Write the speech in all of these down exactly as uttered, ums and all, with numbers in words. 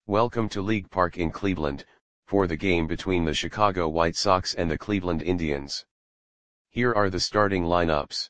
Welcome to League Park in Cleveland, for the game between the Chicago White Sox and the Cleveland Indians. Here are the starting lineups.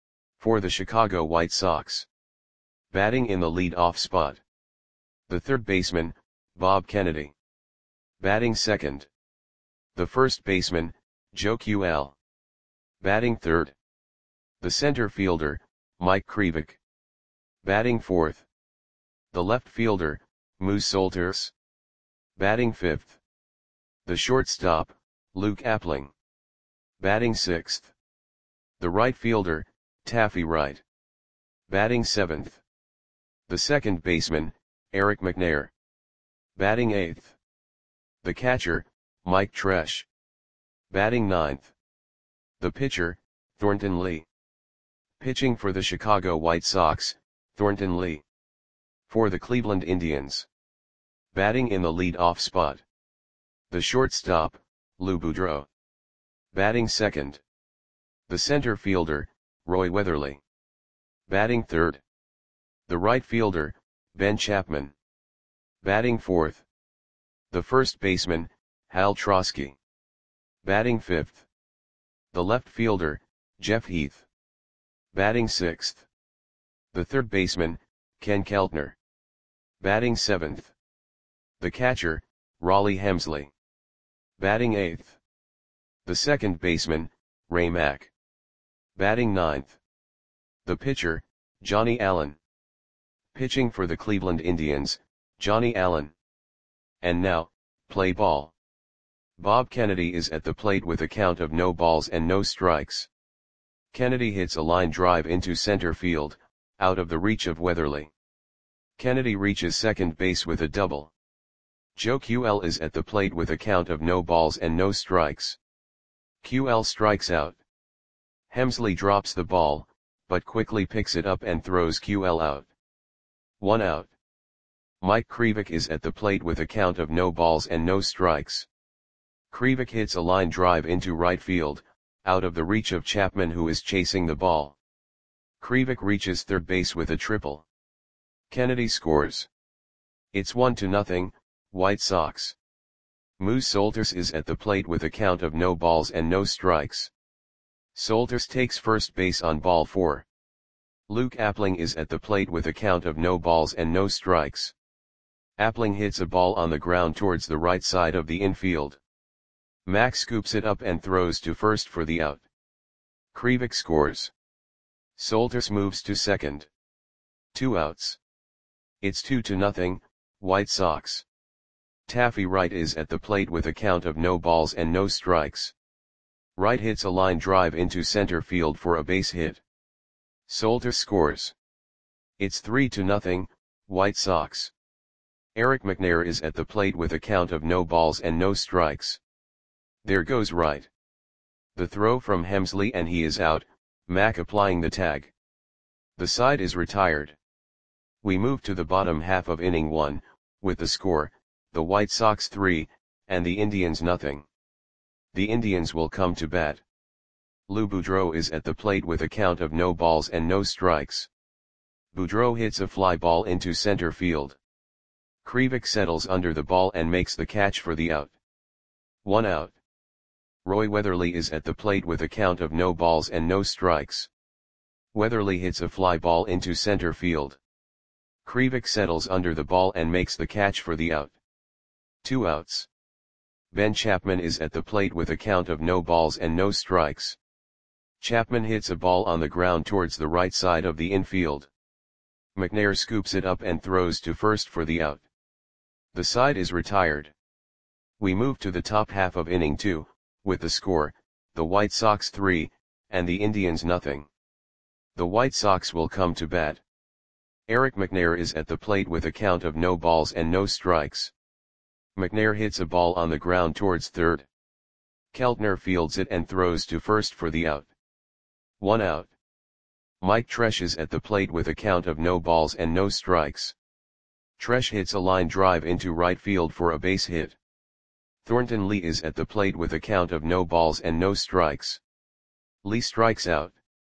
For the Chicago White Sox. Batting in the lead-off spot. The third baseman, Bob Kennedy. Batting second. The first baseman, Joe Q L. Batting third. The center fielder, Mike Krivik. Batting fourth. The left fielder, Moose Solters. Batting fifth. The shortstop, Luke Appling. Batting sixth. The right fielder, Taffy Wright. Batting seventh. The second baseman, Eric McNair. Batting eighth. The catcher, Mike Tresh. Batting ninth. The pitcher, Thornton Lee. Pitching for the Chicago White Sox, Thornton Lee. For the Cleveland Indians. Batting in the lead-off spot. The shortstop, Lou Boudreau. Batting second. The center fielder, Roy Weatherly. Batting third. The right fielder, Ben Chapman. Batting fourth. The first baseman, Hal Trosky. Batting fifth. The left fielder, Jeff Heath. Batting sixth. The third baseman, Ken Keltner. Batting seventh. The catcher, Raleigh Hemsley. Batting eighth. The second baseman, Ray Mack. Batting ninth. The pitcher, Johnny Allen. Pitching for the Cleveland Indians, Johnny Allen. And now, play ball. Bob Kennedy is at the plate with a count of no balls and no strikes. Kennedy hits a line drive into center field, out of the reach of Weatherly. Kennedy reaches second base with a double. Joe Q L is at the plate with a count of no balls and no strikes. Q L strikes out. Hemsley drops the ball, but quickly picks it up and throws Q L out. One out. Mike Krivik is at the plate with a count of no balls and no strikes. Krivik hits a line drive into right field, out of the reach of Chapman, who is chasing the ball. Krivik reaches third base with a triple. Kennedy scores. It's one to nothing, White Sox. Moose Solters is at the plate with a count of no balls and no strikes. Solters takes first base on ball four. Luke Appling is at the plate with a count of no balls and no strikes. Appling hits a ball on the ground towards the right side of the infield. Mack scoops it up and throws to first for the out. Krivik scores. Solters moves to second. Two outs. It's two to nothing, White Sox. Taffy Wright is at the plate with a count of no balls and no strikes. Wright hits a line drive into center field for a base hit. Solters scores. It's three to nothing, White Sox. Eric McNair is at the plate with a count of no balls and no strikes. There goes Wright. The throw from Hemsley and he is out, Mack applying the tag. The side is retired. We move to the bottom half of inning one, with the score, the White Sox three, and the Indians nothing. The Indians will come to bat. Lou Boudreau is at the plate with a count of no balls and no strikes. Boudreau hits a fly ball into center field. Krivik settles under the ball and makes the catch for the out. One out. Roy Weatherly is at the plate with a count of no balls and no strikes. Weatherly hits a fly ball into center field. Krivik settles under the ball and makes the catch for the out. Two outs. Ben Chapman is at the plate with a count of no balls and no strikes. Chapman hits a ball on the ground towards the right side of the infield. McNair scoops it up and throws to first for the out. The side is retired. We move to the top half of inning two, with the score, the White Sox three, and the Indians nothing. The White Sox will come to bat. Eric McNair is at the plate with a count of no balls and no strikes. McNair hits a ball on the ground towards third. Keltner fields it and throws to first for the out. One out. Mike Tresh is at the plate with a count of no balls and no strikes. Tresh hits a line drive into right field for a base hit. Thornton Lee is at the plate with a count of no balls and no strikes. Lee strikes out.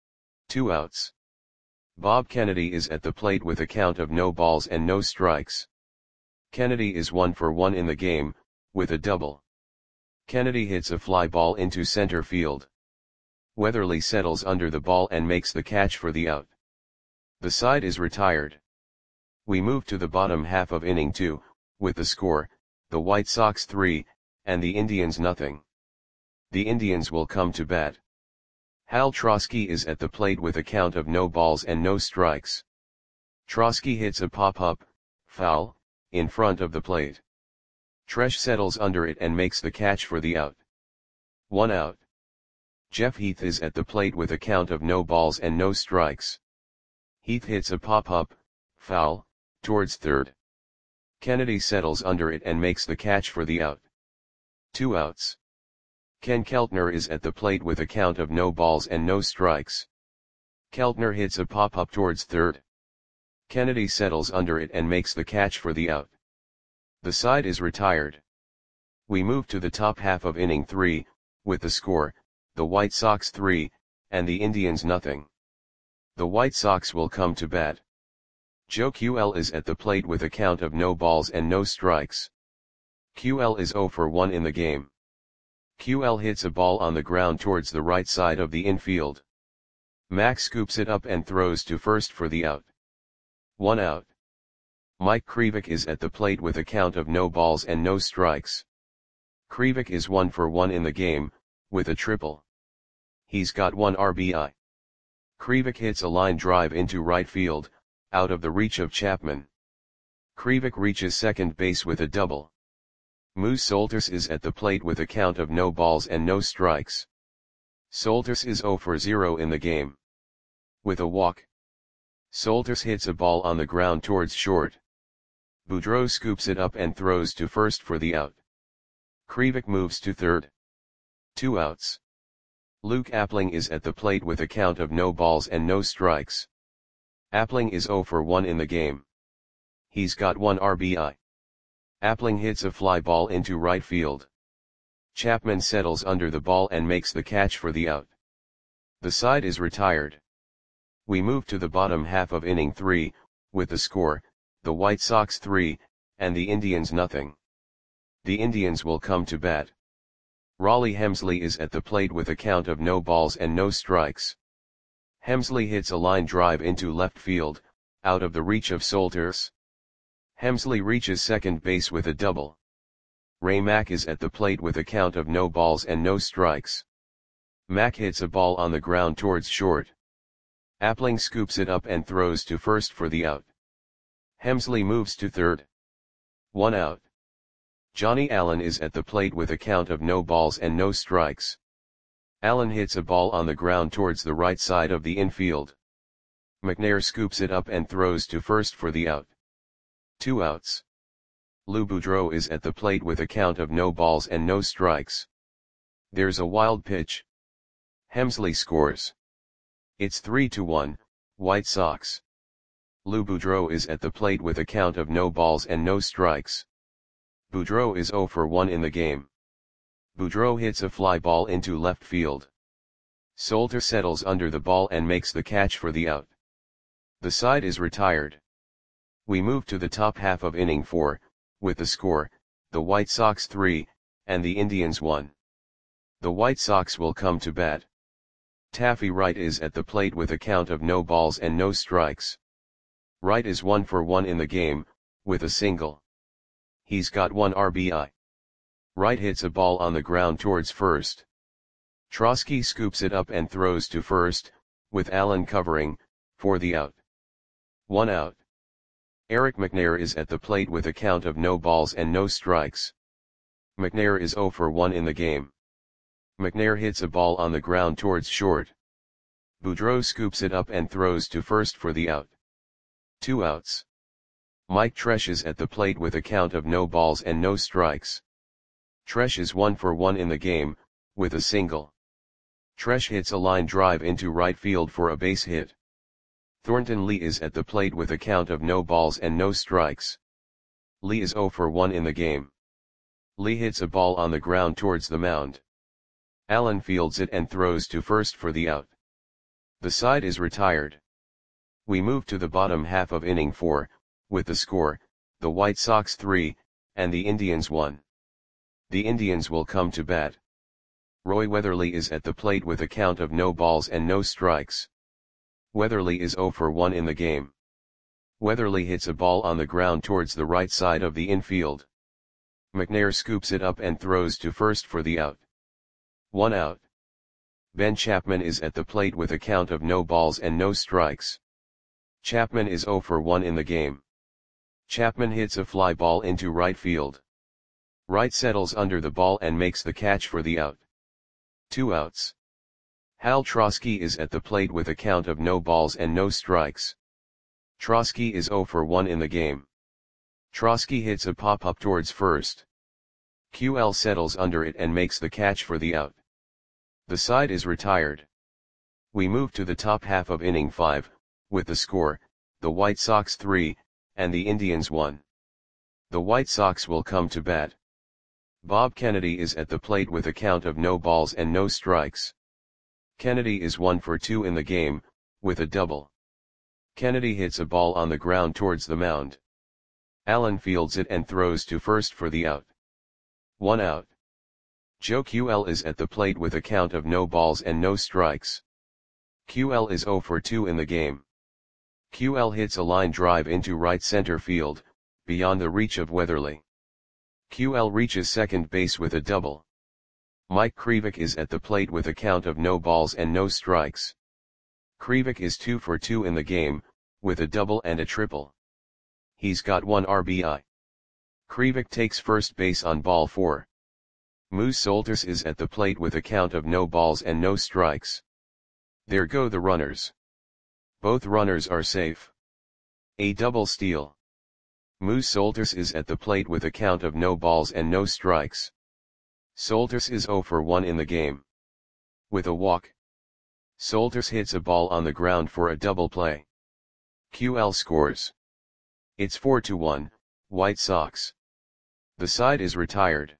Two outs. Bob Kennedy is at the plate with a count of no balls and no strikes. Kennedy is one for one in the game, with a double. Kennedy hits a fly ball into center field. Weatherly settles under the ball and makes the catch for the out. The side is retired. We move to the bottom half of inning two, with the score, the White Sox three, and the Indians nothing. The Indians will come to bat. Hal Trosky is at the plate with a count of no balls and no strikes. Trosky hits a pop-up, foul, in front of the plate. Tresh settles under it and makes the catch for the out. One out. Jeff Heath is at the plate with a count of no balls and no strikes. Heath hits a pop-up, foul, towards third. Kennedy settles under it and makes the catch for the out. Two outs. Ken Keltner is at the plate with a count of no balls and no strikes. Keltner hits a pop-up towards third. Kennedy settles under it and makes the catch for the out. The side is retired. We move to the top half of inning three, with the score, the White Sox three, and the Indians nothing. The White Sox will come to bat. Joe Q L is at the plate with a count of no balls and no strikes. Q L is zero for one in the game. Q L hits a ball on the ground towards the right side of the infield. Mack scoops it up and throws to first for the out. One out. Mike Krivik is at the plate with a count of no balls and no strikes. Krivik is one for one in the game, with a triple. He's got one R B I. Krivik hits a line drive into right field, out of the reach of Chapman. Krivik reaches second base with a double. Moose Solters is at the plate with a count of no balls and no strikes. Solters is zero for zero in the game. With a walk. Solters hits a ball on the ground towards short. Boudreau scoops it up and throws to first for the out. Krivik moves to third. Two outs. Luke Appling is at the plate with a count of no balls and no strikes. Appling is zero for one in the game. He's got one R B I. Appling hits a fly ball into right field. Chapman settles under the ball and makes the catch for the out. The side is retired. We move to the bottom half of inning three, with the score, the White Sox three, and the Indians nothing. The Indians will come to bat. Raleigh Hemsley is at the plate with a count of no balls and no strikes. Hemsley hits a line drive into left field, out of the reach of Solters. Hemsley reaches second base with a double. Ray Mack is at the plate with a count of no balls and no strikes. Mack hits a ball on the ground towards short. Appling scoops it up and throws to first for the out. Hemsley moves to third. One out. Johnny Allen is at the plate with a count of no balls and no strikes. Allen hits a ball on the ground towards the right side of the infield. McNair scoops it up and throws to first for the out. Two outs. Lou Boudreau is at the plate with a count of no balls and no strikes. There's a wild pitch. Hemsley scores. It's three to one, White Sox. Lou Boudreau is at the plate with a count of no balls and no strikes. Boudreau is zero for one in the game. Boudreau hits a fly ball into left field. Solter settles under the ball and makes the catch for the out. The side is retired. We move to the top half of inning four, with the score, the White Sox three, and the Indians one. The White Sox will come to bat. Taffy Wright is at the plate with a count of no balls and no strikes. Wright is one for one in the game, with a single. He's got one R B I. Wright hits a ball on the ground towards first. Trosky scoops it up and throws to first, with Allen covering, for the out. One out. Eric McNair is at the plate with a count of no balls and no strikes. McNair is zero for one in the game. McNair hits a ball on the ground towards short. Boudreau scoops it up and throws to first for the out. Two outs. Mike Tresh is at the plate with a count of no balls and no strikes. Tresh is one for one in the game, with a single. Tresh hits a line drive into right field for a base hit. Thornton Lee is at the plate with a count of no balls and no strikes. Lee is zero for one in the game. Lee hits a ball on the ground towards the mound. Allen fields it and throws to first for the out. The side is retired. We move to the bottom half of inning four, with the score, the White Sox three, and the Indians one. The Indians will come to bat. Roy Weatherly is at the plate with a count of no balls and no strikes. Weatherly is zero for one in the game. Weatherly hits a ball on the ground towards the right side of the infield. McNair scoops it up and throws to first for the out. One out. Ben Chapman is at the plate with a count of no balls and no strikes. Chapman is zero for one in the game. Chapman hits a fly ball into right field. Wright settles under the ball and makes the catch for the out. Two outs. Hal Trosky is at the plate with a count of no balls and no strikes. Trosky is zero for one in the game. Trosky hits a pop-up towards first. Q L settles under it and makes the catch for the out. The side is retired. We move to the top half of inning five, with the score, the White Sox three, and the Indians one. The White Sox will come to bat. Bob Kennedy is at the plate with a count of no balls and no strikes. Kennedy is one for two in the game, with a double. Kennedy hits a ball on the ground towards the mound. Allen fields it and throws to first for the out. One out. Joe Q L is at the plate with a count of no balls and no strikes. Q L is zero for two in the game. Q L hits a line drive into right center field, beyond the reach of Weatherly. Q L reaches second base with a double. Mike Krivik is at the plate with a count of no balls and no strikes. Krivik is two for two in the game, with a double and a triple. He's got one R B I. Krivik takes first base on ball four. Moose Solters is at the plate with a count of no balls and no strikes. There go the runners. Both runners are safe. A double steal. Moose Solters is at the plate with a count of no balls and no strikes. Solters is zero for one in the game. With a walk. Solters hits a ball on the ground for a double play. Q L scores. It's four to one, White Sox. The side is retired.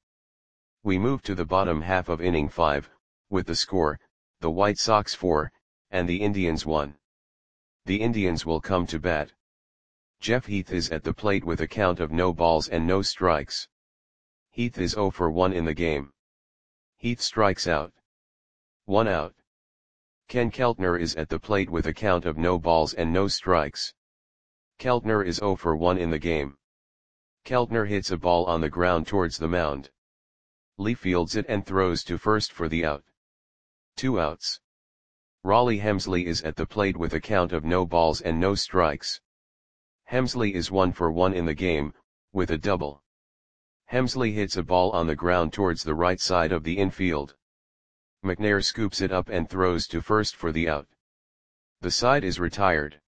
We move to the bottom half of inning five, with the score, the White Sox four, and the Indians one. The Indians will come to bat. Jeff Heath is at the plate with a count of no balls and no strikes. Heath is zero for one in the game. Heath strikes out. One out. Ken Keltner is at the plate with a count of no balls and no strikes. Keltner is zero for one in the game. Keltner hits a ball on the ground towards the mound. Lee fields it and throws to first for the out. Two outs. Raleigh Hemsley is at the plate with a count of no balls and no strikes. Hemsley is one for one in the game, with a double. Hemsley hits a ball on the ground towards the right side of the infield. McNair scoops it up and throws to first for the out. The side is retired.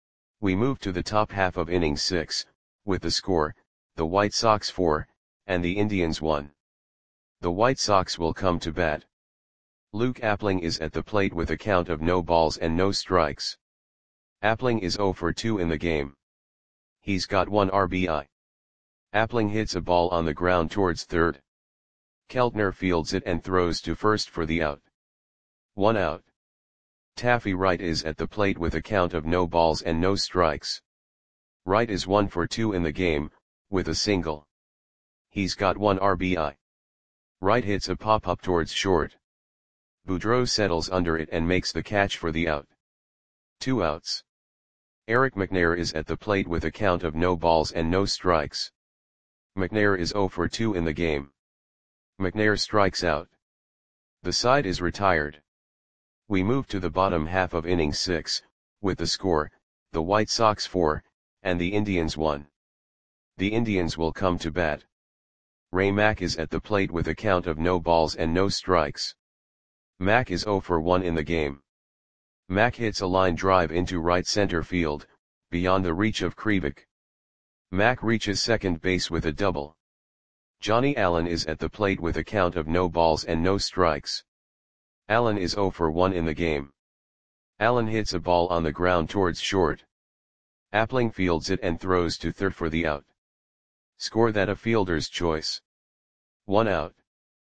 We move to the top half of inning six, with the score, the White Sox four, and the Indians one. The White Sox will come to bat. Luke Appling is at the plate with a count of no balls and no strikes. Appling is zero for two in the game. He's got one R B I. Appling hits a ball on the ground towards third. Keltner fields it and throws to first for the out. One out. Taffy Wright is at the plate with a count of no balls and no strikes. Wright is one for two in the game, with a single. He's got one R B I. Wright hits a pop-up towards short. Boudreau settles under it and makes the catch for the out. Two outs. Eric McNair is at the plate with a count of no balls and no strikes. McNair is zero for two in the game. McNair strikes out. The side is retired. We move to the bottom half of inning six, with the score, the White Sox four, and the Indians one. The Indians will come to bat. Ray Mack is at the plate with a count of no balls and no strikes. Mack is zero for one in the game. Mack hits a line drive into right center field, beyond the reach of Krivik. Mack reaches second base with a double. Johnny Allen is at the plate with a count of no balls and no strikes. Allen is zero for one in the game. Allen hits a ball on the ground towards short. Appling fields it and throws to third for the out. Score that a fielder's choice. One out.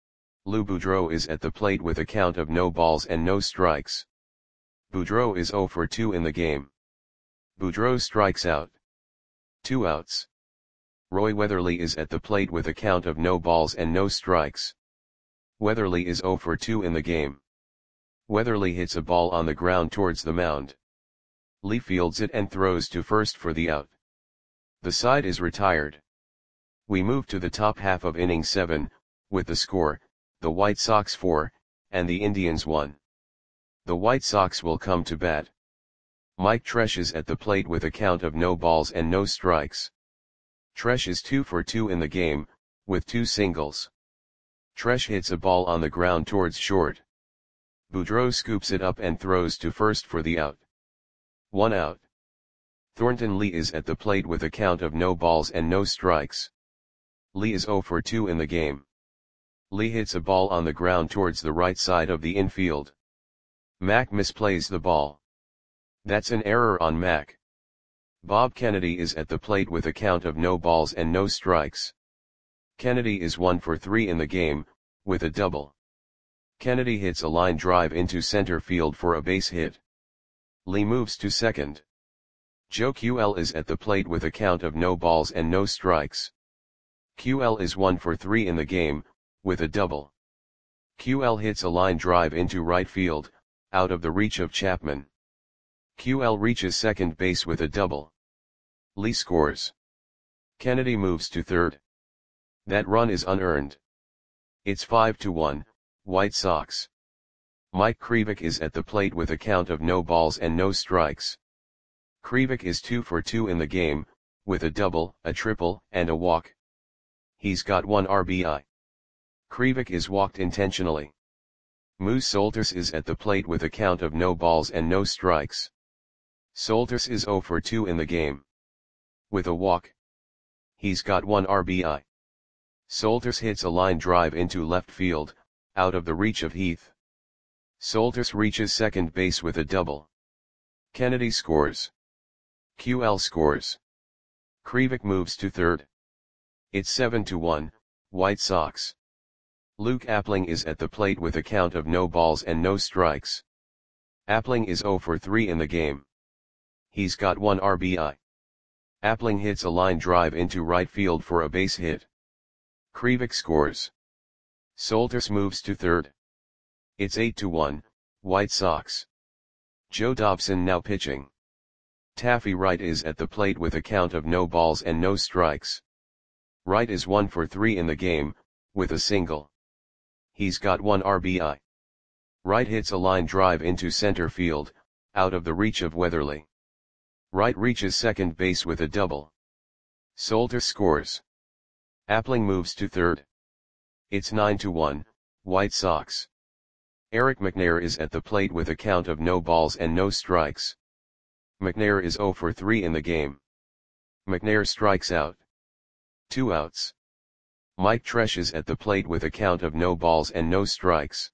Lou Boudreau is at the plate with a count of no balls and no strikes. Boudreau is zero for two in the game. Boudreau strikes out. Two outs. Roy Weatherly is at the plate with a count of no balls and no strikes. Weatherly is zero for two in the game. Weatherly hits a ball on the ground towards the mound. Lee fields it and throws to first for the out. The side is retired. We move to the top half of inning seven, with the score, the White Sox four, and the Indians one. The White Sox will come to bat. Mike Tresh is at the plate with a count of no balls and no strikes. Tresh is two for two in the game, with two singles. Tresh hits a ball on the ground towards short. Boudreau scoops it up and throws to first for the out. One out. Thornton Lee is at the plate with a count of no balls and no strikes. Lee is zero for two in the game. Lee hits a ball on the ground towards the right side of the infield. Mack misplays the ball. That's an error on Mack. Bob Kennedy is at the plate with a count of no balls and no strikes. Kennedy is one for three in the game, with a double. Kennedy hits a line drive into center field for a base hit. Lee moves to second. Joe Q L is at the plate with a count of no balls and no strikes. Q L is one for three in the game, with a double. Q L hits a line drive into right field, out of the reach of Chapman. Q L reaches second base with a double. Lee scores. Kennedy moves to third. That run is unearned. It's five to one, White Sox. Mike Krivik is at the plate with a count of no balls and no strikes. Krivik is two for two in the game, with a double, a triple, and a walk. He's got one R B I. Krivik is walked intentionally. Moose Solters is at the plate with a count of no balls and no strikes. Solters is zero for two in the game. With a walk. He's got one R B I. Solters hits a line drive into left field, out of the reach of Heath. Solters reaches second base with a double. Kennedy scores. Q L scores. Krivik moves to third. It's seven to one, White Sox. Luke Appling is at the plate with a count of no balls and no strikes. Appling is zero for three in the game. He's got one R B I. Appling hits a line drive into right field for a base hit. Krivik scores. Solters moves to third. It's eight to one, White Sox. Joe Dobson now pitching. Taffy Wright is at the plate with a count of no balls and no strikes. Wright is one for three in the game, with a single. He's got one R B I. Wright hits a line drive into center field, out of the reach of Weatherly. Wright reaches second base with a double. Solters scores. Appling moves to third. It's nine to one, White Sox. Eric McNair is at the plate with a count of no balls and no strikes. McNair is zero for three in the game. McNair strikes out. Two outs. Mike Tresh is at the plate with a count of no balls and no strikes.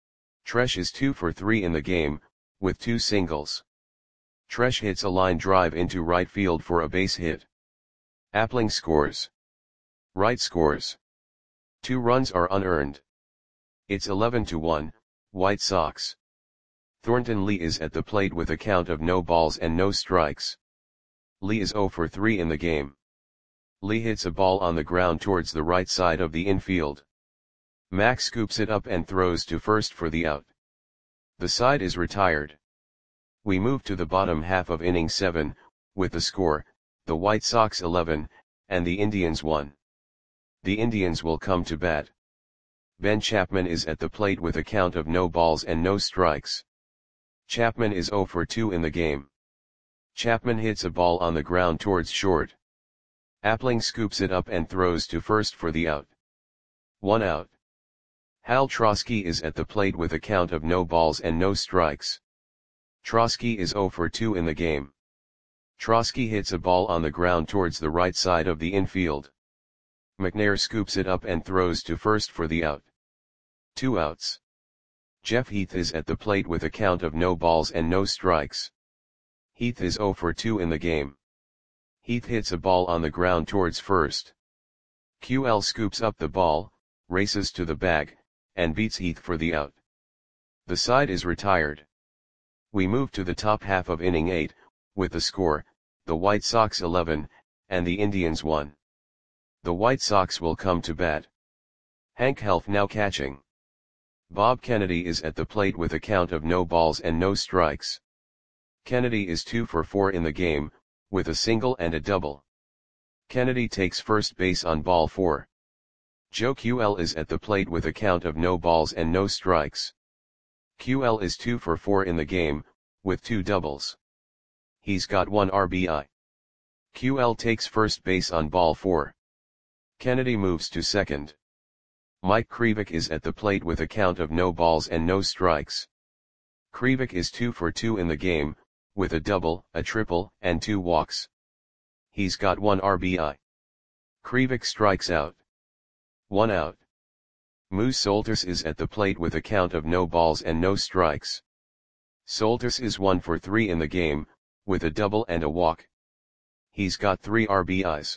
Tresh is two for three in the game, with two singles. Tresh hits a line drive into right field for a base hit. Appling scores. Wright scores. Two runs are unearned. It's eleven to one, White Sox. Thornton Lee is at the plate with a count of no balls and no strikes. Lee is zero for three in the game. Lee hits a ball on the ground towards the right side of the infield. Mack scoops it up and throws to first for the out. The side is retired. We move to the bottom half of inning seven, with the score, the White Sox eleven, and the Indians one. The Indians will come to bat. Ben Chapman is at the plate with a count of no balls and no strikes. Chapman is zero for two in the game. Chapman hits a ball on the ground towards short. Appling scoops it up and throws to first for the out. One out. Hal Trosky is at the plate with a count of no balls and no strikes. Trosky is zero for two in the game. Trosky hits a ball on the ground towards the right side of the infield. McNair scoops it up and throws to first for the out. Two outs. Jeff Heath is at the plate with a count of no balls and no strikes. Heath is zero for two in the game. Heath hits a ball on the ground towards first. Q L scoops up the ball, races to the bag, and beats Heath for the out. The side is retired. We move to the top half of inning eight, with the score, the White Sox eleven, and the Indians one. The White Sox will come to bat. Hank Helf now catching. Bob Kennedy is at the plate with a count of no balls and no strikes. Kennedy is two for four in the game, with a single and a double. Kennedy takes first base on ball four. Joe Q L is at the plate with a count of no balls and no strikes. Q L is two for four in the game, with two doubles. He's got one R B I. Q L takes first base on ball four. Kennedy moves to second. Mike Krivik is at the plate with a count of no balls and no strikes. Krivik is two for two in the game, with a double, a triple, and two walks. He's got one R B I. Krivik strikes out. One out. Moose Solters is at the plate with a count of no balls and no strikes. Solters is one for three in the game, with a double and a walk. He's got three R B Is.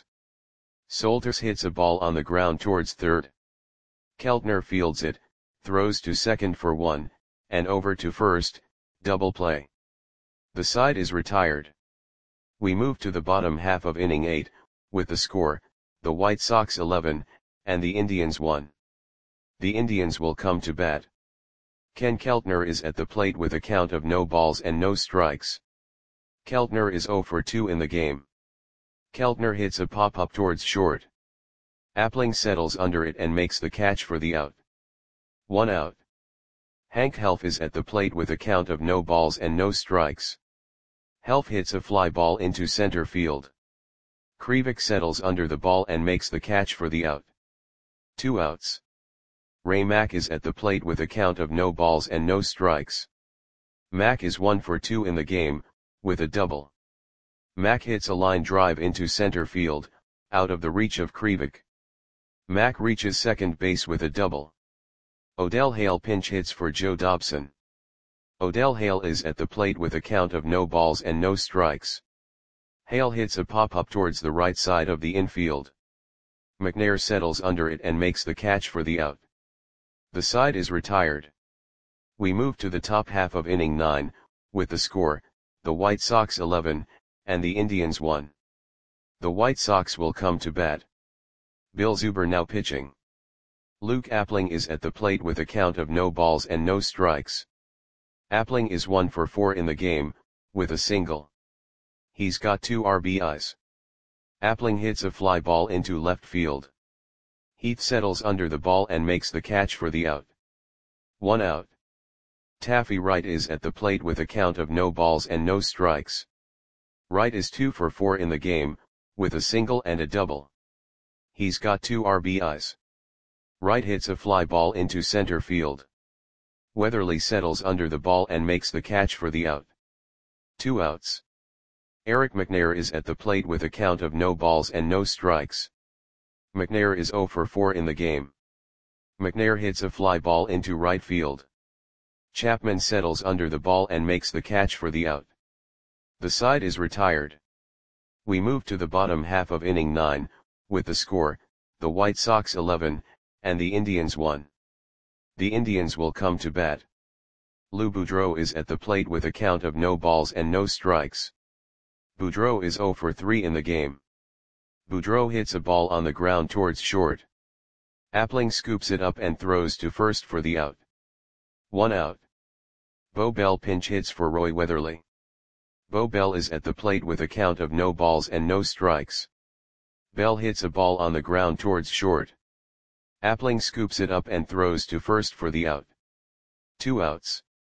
Solters hits a ball on the ground towards third. Keltner fields it, throws to second for one, and over to first, double play. The side is retired. We move to the bottom half of inning eight, with the score, the White Sox eleven, and the Indians one. The Indians will come to bat. Ken Keltner is at the plate with a count of no balls and no strikes. Keltner is zero for two in the game. Keltner hits a pop-up towards short. Appling settles under it and makes the catch for the out. One out. Hank Helf is at the plate with a count of no balls and no strikes. Helf hits a fly ball into center field. Krivik settles under the ball and makes the catch for the out. Two outs. Ray Mack is at the plate with a count of no balls and no strikes. Mack is one for two in the game, with a double. Mack hits a line drive into center field, out of the reach of Krivik. Mack reaches second base with a double. Odell Hale pinch hits for Joe Dobson. Odell Hale is at the plate with a count of no balls and no strikes. Hale hits a pop-up towards the right side of the infield. McNair settles under it and makes the catch for the out. The side is retired. We move to the top half of inning nine, with the score, the White Sox eleven, and the Indians one. The White Sox will come to bat. Bill Zuber now pitching. Luke Appling is at the plate with a count of no balls and no strikes. Appling is one for four in the game, with a single. He's got two R B Is. Appling hits a fly ball into left field. Heath settles under the ball and makes the catch for the out. One out. Taffy Wright is at the plate with a count of no balls and no strikes. Wright is two for four in the game, with a single and a double. He's got two R B Is. Wright hits a fly ball into center field. Weatherly settles under the ball and makes the catch for the out. Two outs. Eric McNair is at the plate with a count of no balls and no strikes. McNair is zero for four in the game. McNair hits a fly ball into right field. Chapman settles under the ball and makes the catch for the out. The side is retired. We move to the bottom half of inning nine, with the score, the White Sox eleven, and the Indians one. The Indians will come to bat. Lou Boudreau is at the plate with a count of no balls and no strikes. Boudreau is zero for three in the game. Boudreau hits a ball on the ground towards short. Appling scoops it up and throws to first for the out. One out. Bo Bell pinch hits for Roy Weatherly. Bo Bell is at the plate with a count of no balls and no strikes. Bell hits a ball on the ground towards short. Appling scoops it up and throws to first for the out. Two outs.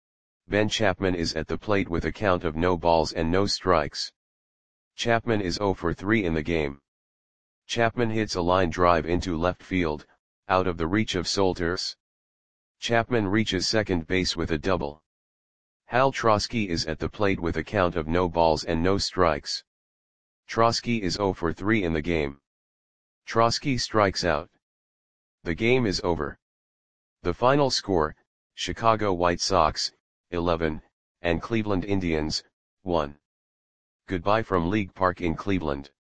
Ben Chapman is at the plate with a count of no balls and no strikes. Chapman is zero for three in the game. Chapman hits a line drive into left field, out of the reach of Solters. Chapman reaches second base with a double. Hal Trosky is at the plate with a count of no balls and no strikes. Trosky is zero for three in the game. Trosky strikes out. The game is over. The final score, Chicago White Sox, eleven, and Cleveland Indians, one. Goodbye from League Park in Cleveland.